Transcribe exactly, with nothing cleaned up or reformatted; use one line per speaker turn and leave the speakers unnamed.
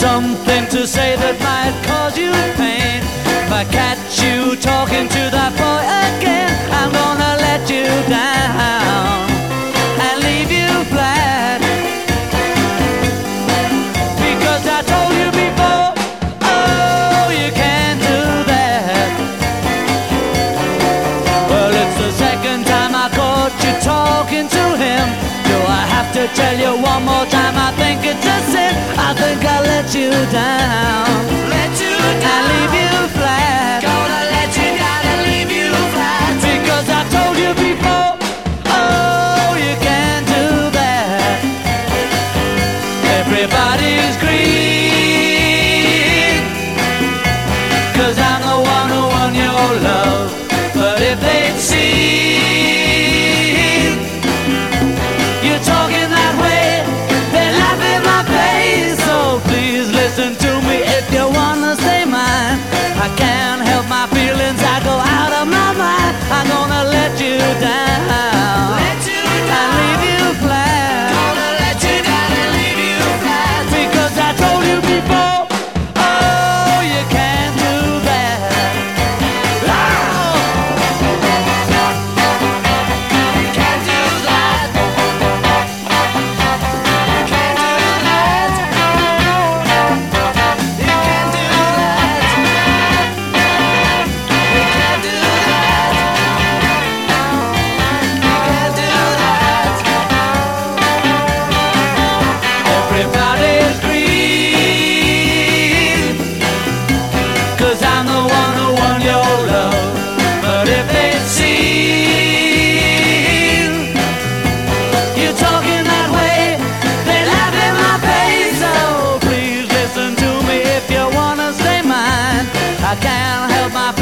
something to say that might cause you pain. If I catch you talking to that boy again, I'm gonna let you down and leave you flat. Because I told you before, oh, you can't do that. Well, it's the second time I caught you talking to him. Do I have to tell you one more time? I think it's a sin. I think I let you down,
Let you
and
down.
leave you flat.
Gonna let you down and leave you flat.
Because I told you before, oh, you can't do that. Everybody's green, 'cause I'm the one who won your love. But if they'd seen you talking that way, they'd laugh in my face. So please listen to me if you wanna stay mine. I can't help my feelings, I go out of my mind. I'm gonna let you down,
Let you
and
down.
leave you flat.
Gonna let you down and leave you flat.
Because I told you before, oh, you can't do that. Oh!
You can't do that. You can't do that. You can't do that. You can't do that. You can't do that.
Everybody's green, 'cause I'm the one who won your love. But if they'd seen you talking that way, they'd laugh in my face. So please listen to me if you wanna stay mine. I can't help my